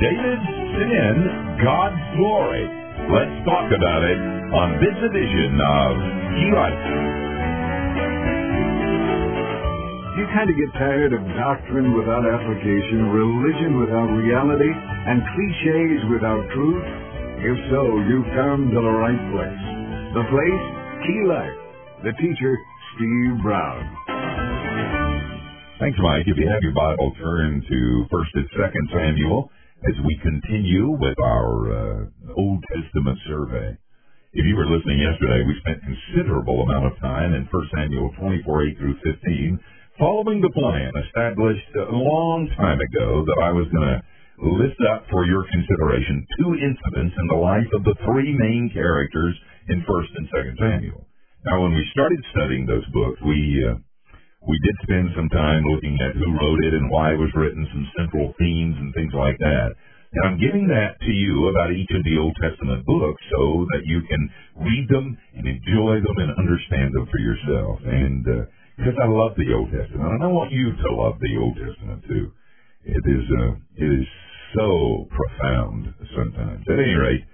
David's sin, God's glory. Let's talk about it on this edition of Key Life. You kind of get tired of doctrine without application, religion without reality, and cliches without truth? If so, you've come to the right place. The place, Key Life. The teacher, Steve Brown. Thanks, Mike. If you have your Bible, turn to 1st and 2nd Samuel as we continue with our Old Testament survey. If you were listening yesterday, we spent considerable amount of time in 1 Samuel 24:8 through 15, following the plan established a long time ago that I was going to list up for your consideration two incidents in the life of the three main characters in 1st and 2nd Samuel. Now, when we started studying those books, we did spend some time looking at who wrote it and why it was written, some central themes and things like that. And I'm giving that to you about each of the Old Testament books so that you can read them and enjoy them and understand them for yourself. And because I love the Old Testament, and I want you to love the Old Testament too. It is so profound sometimes. At any rate,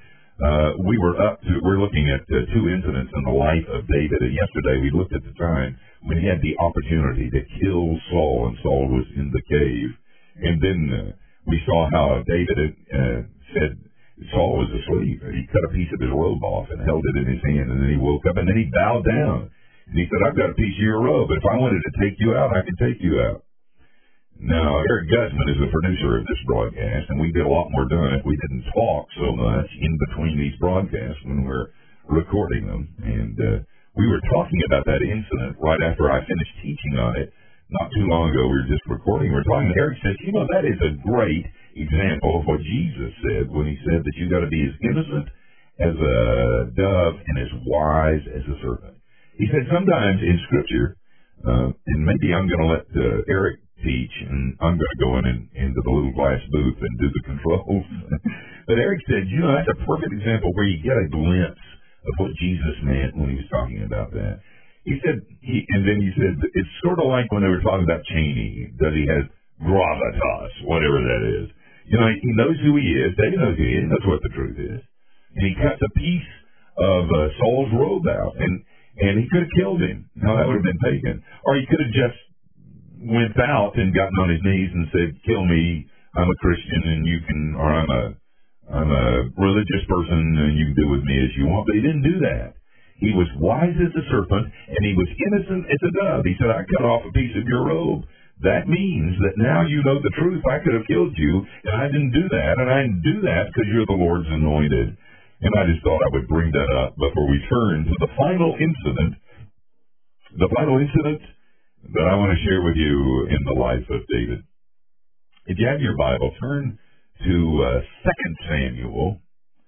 we're looking at two incidents in the life of David. And yesterday we looked at the time when he had the opportunity to kill Saul, and Saul was in the cave. And then we saw how David said Saul was asleep. He cut a piece of his robe off and held it in his hand, and then he woke up, and then he bowed down. And he said, I've got a piece of your robe. If I wanted to take you out, I could take you out. Now, Eric Guzman is the producer of this broadcast, and we'd get a lot more done if we didn't talk so much in between these broadcasts when we're recording them. And we were talking about that incident right after I finished teaching on it. Not too long ago, we were just recording. We were talking, Eric says, that is a great example of what Jesus said when he said that you got to be as innocent as a dove and as wise as a serpent. He said sometimes in Scripture, and maybe I'm going to let Eric teach, and I'm going to go into the little glass booth and do the controls. But Eric said, that's a perfect example where you get a glimpse of what Jesus meant when he was talking about that. He said, and then he said, it's sort of like when they were talking about Cheney, that he has gravitas, whatever that is. He knows who he is. David knows who he is. He knows what the truth is. And he cuts a piece of Saul's robe out, and he could have killed him. Now, that would have been taken. Or he could have just went out and gotten on his knees and said, kill me, I'm a Christian, and you can, or I'm a religious person, and you can do with me as you want. But he didn't do that. He was wise as a serpent, and he was innocent as a dove. He said, I cut off a piece of your robe. That means that now you know the truth. I could have killed you, and I didn't do that. And I didn't do that because you're the Lord's anointed. And I just thought I would bring that up before we turn to the final incident. The final incident that I want to share with you in the life of David. If you have your Bible, turn to 2 Samuel.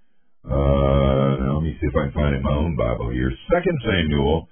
Let me see if I can find it in my own Bible here. 2 Samuel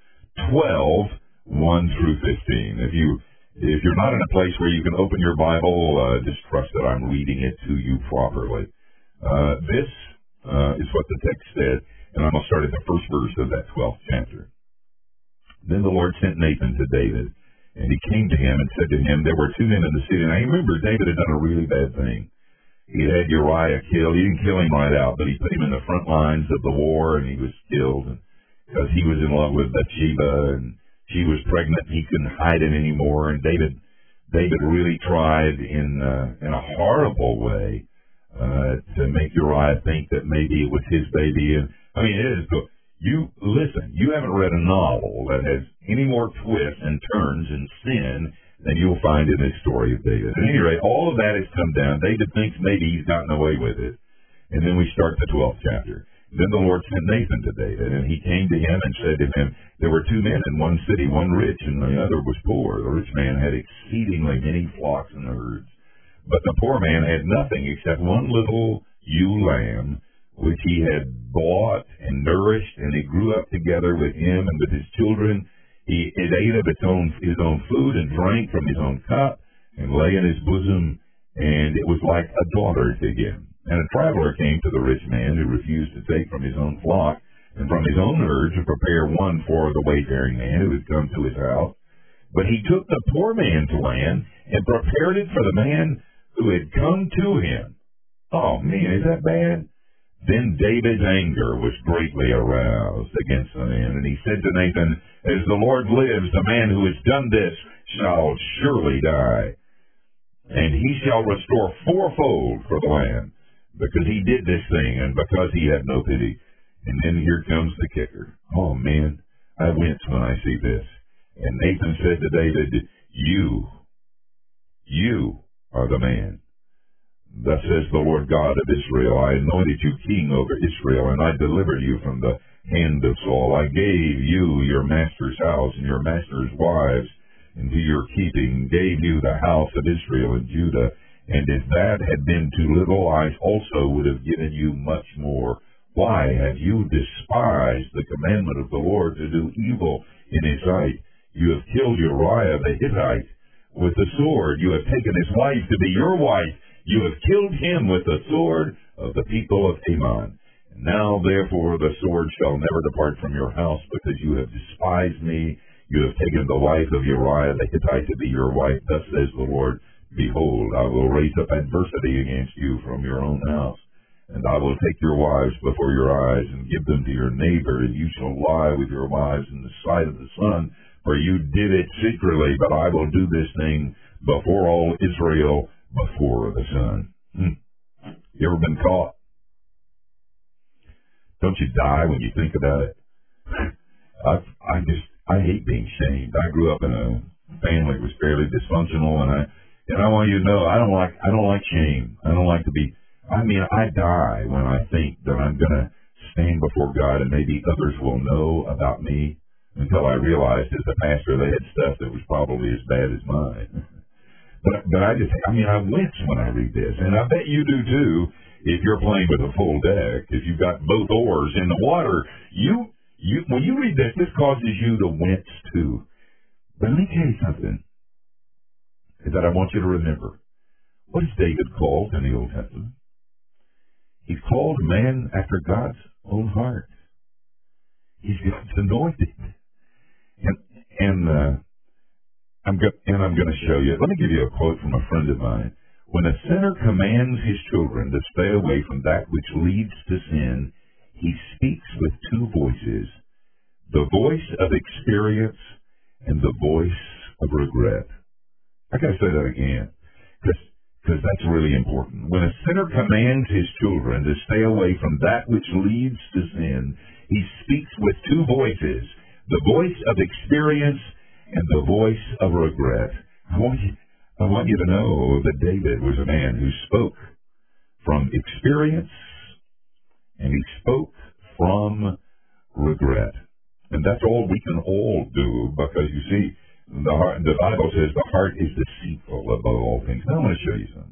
12:1 through 15. If you're not in a place where you can open your Bible, just trust that I'm reading it to you properly. This is what the text said, and I'm going to start at the first verse of that 12th chapter. Then the Lord sent Nathan to David, and he came to him and said to him, there were two men in the city. Now, you remember, David had done a really bad thing. He had Uriah killed. He didn't kill him right out, but he put him in the front lines of the war, and he was killed because he was in love with Bathsheba, and she was pregnant. He couldn't hide it anymore, and David really tried in a horrible way to make Uriah think that maybe it was his baby. And I mean, it is. You haven't read a novel that has any more twists and turns and sin than you'll find in this story of David. At any rate, all of that has come down. David thinks maybe he's gotten away with it. And then we start the 12th chapter. Then the Lord sent Nathan to David, and he came to him and said to him, there were two men in one city, one rich and the other was poor. The rich man had exceedingly many flocks and herds, but the poor man had nothing except one little ewe lamb, which he had bought and nourished, and he grew up together with him and with his children. It ate of his own food and drank from his own cup and lay in his bosom, and it was like a daughter to him. And a traveler came to the rich man who refused to take from his own flock and from his own herd to prepare one for the wayfaring man who had come to his house. But he took the poor man's land and prepared it for the man who had come to him. Oh, man, is that bad? Then David's anger was greatly aroused against the man, and he said to Nathan, as the Lord lives, the man who has done this shall surely die, and he shall restore fourfold for the land, because he did this thing, and because he had no pity. And then here comes the kicker. Oh, man, I wince when I see this. And Nathan said to David, You are the man. Thus says the Lord God of Israel, I anointed you king over Israel, and I delivered you from the hand of Saul. I gave you your master's house and your master's wives into your keeping, gave you the house of Israel and Judah. And if that had been too little, I also would have given you much more. Why have you despised the commandment of the Lord to do evil in his sight? You have killed Uriah the Hittite with the sword. You have taken his wife to be your wife. You have killed him with the sword of the people of Ammon. Now, therefore, the sword shall never depart from your house, because you have despised me. You have taken the wife of Uriah the Hittite to be your wife. Thus says the Lord, Behold, I will raise up adversity against you from your own house, and I will take your wives before your eyes and give them to your neighbor, and you shall lie with your wives in the sight of the sun, for you did it secretly, but I will do this thing before all Israel, before the sun. You ever been caught? Don't you die when you think about it? I hate being shamed. I grew up in a family that was fairly dysfunctional, and I want you to know I don't like shame. I don't like to be. I die when I think that I'm going to stand before God and maybe others will know about me, until I realized as a pastor they had stuff that was probably as bad as mine. But I wince when I read this, and I bet you do too. If you're playing with a full deck, if you've got both oars in the water, when you read this causes you to wince too. But let me tell you something that I want you to remember. What is David called in the Old Testament? He's called a man after God's own heart. He's God's anointed, and I'm going to show you. Let me give you a quote from a friend of mine. When a sinner commands his children to stay away from that which leads to sin, he speaks with two voices, the voice of experience and the voice of regret. I got to say that again, because that's really important. When a sinner commands his children to stay away from that which leads to sin, he speaks with two voices, the voice of experience and the voice of regret. I want you to know that David was a man who spoke from experience and he spoke from regret. And that's all we can all do, because you see, the Bible says the heart is deceitful above all things. Now I want to show you something.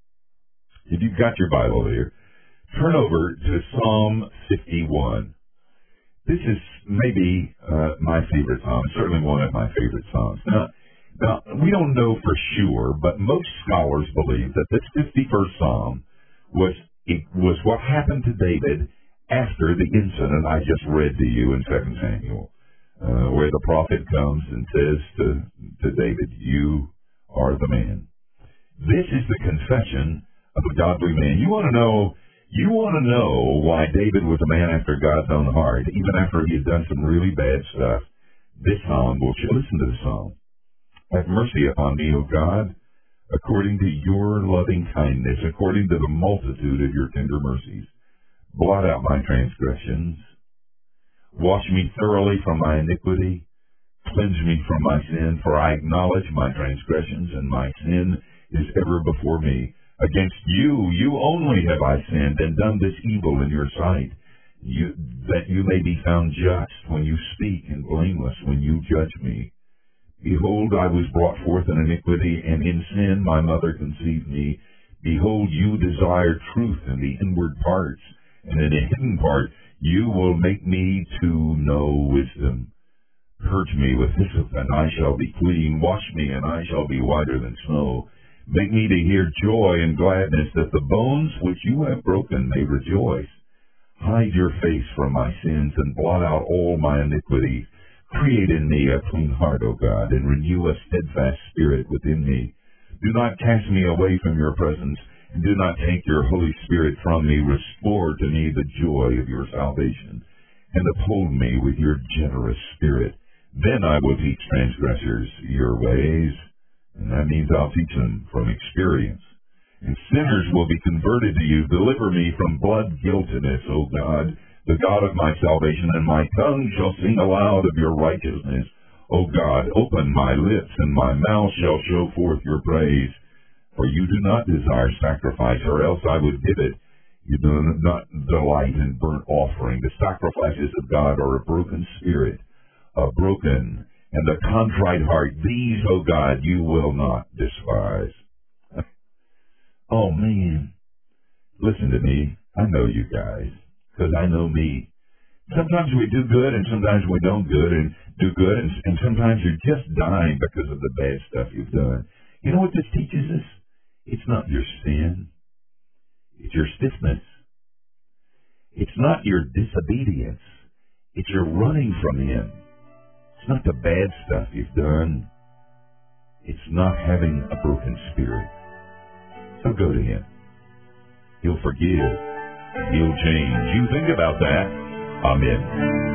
If you've got your Bible there, turn over to Psalm 51. This is maybe my favorite psalm, certainly one of my favorite psalms. Now, we don't know for sure, but most scholars believe that this 51st psalm was what happened to David after the incident I just read to you in 2 Samuel, where the prophet comes and says to David, You are the man. This is the confession of a godly man. You want to know why David was a man after God's own heart, even after he had done some really bad stuff. This psalm will show. Listen to the psalm. Have mercy upon me, O God, according to your loving kindness, according to the multitude of your tender mercies. Blot out my transgressions. Wash me thoroughly from my iniquity. Cleanse me from my sin, for I acknowledge my transgressions, and my sin is ever before me. Against you only have I sinned, and done this evil in your sight, that you may be found just when you speak, and blameless when you judge me. Behold, I was brought forth in iniquity, and in sin my mother conceived me. Behold, you desire truth in the inward parts, and in a hidden part you will make me to know wisdom. Purge me with hyssop, and I shall be clean. Wash me, and I shall be whiter than snow. Make me to hear joy and gladness, that the bones which you have broken may rejoice. Hide your face from my sins, and blot out all my iniquities. Create in me a clean heart, O God, and renew a steadfast spirit within me. Do not cast me away from your presence, Do not take your Holy Spirit from me. Restore to me the joy of your salvation, and uphold me with your generous spirit. Then I will teach transgressors your ways, and that means I'll teach them from experience. And sinners will be converted to you. Deliver me from blood guiltiness, O God, the God of my salvation, and my tongue shall sing aloud of your righteousness. O God, open my lips, and my mouth shall show forth your praise. For you do not desire sacrifice, or else I would give it. You do not delight in burnt offering. The sacrifices of God are a broken spirit, a broken and a contrite heart. These, O God, you will not despise. Oh, man. Listen to me. I know you guys, because I know me. Sometimes we do good, and sometimes we don't do good, and sometimes you're just dying because of the bad stuff you've done. You know what this teaches us? It's not your sin. It's your stiffness. It's not your disobedience. It's your running from Him. It's not the bad stuff you've done. It's not having a broken spirit. So go to Him. He'll forgive. He'll change. You think about that. Amen.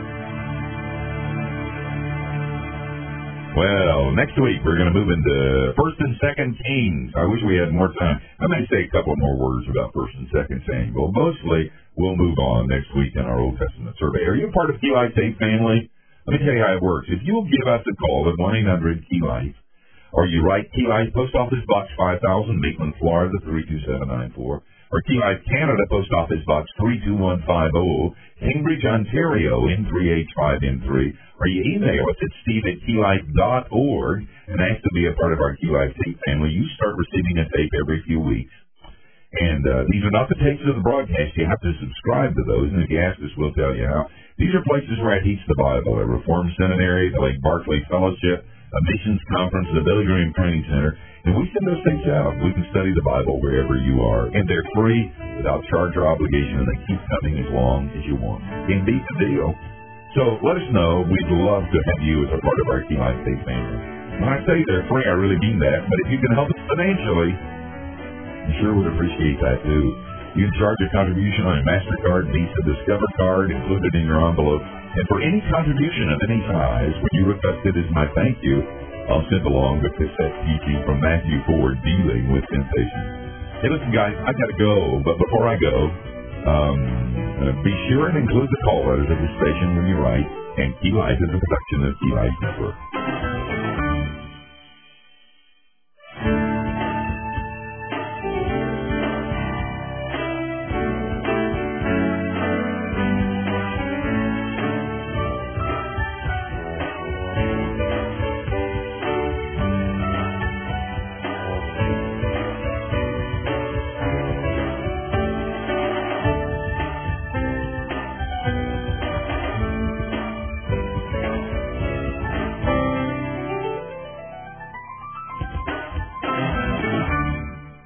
Well, next week we're going to move into 1st and 2nd Kings. I wish we had more time. I may say a couple more words about 1st and 2nd Samuel. Mostly, we'll move on next week in our Old Testament survey. Are you a part of Key Life Faith family? Let me tell you how it works. If you'll give us a call at 1-800-KEY-LIFE, or you write Key Life, Post Office Box 5000, Maitland, Florida, 32794, or Key Life Canada, Post Office Box 32150, Cambridge, Ontario, N3H5N3, or you email us at steve@keylife.org and ask to be a part of our Key Life tape family. You start receiving a tape every few weeks. And these are not the tapes of the broadcast. You have to subscribe to those, and if you ask us, we'll tell you how. These are places where I teach the Bible, a Reformed Seminary, the Lake Barclay Fellowship, a missions conference, the Billy Graham Training Center, and we send those things out. We can study the Bible wherever you are, and they're free, without charge or obligation, and they keep coming as long as you want. Can't beat the deal. So let us know. We'd love to have you as a part of our Key Life Faith family. When I say they're free, I really mean that, but if you can help us financially, I sure would appreciate that, too. You can charge a contribution on a MasterCard, Visa, Discover card included in your envelope. And for any contribution of any size, when you request it as my thank you, I'll send along the cassette teaching from Matthew 4, Dealing with Temptation. Hey, listen, guys, I got to go. But before I go, be sure and include the call letters of the station when you write. And Key Life is a production of Key Life Network.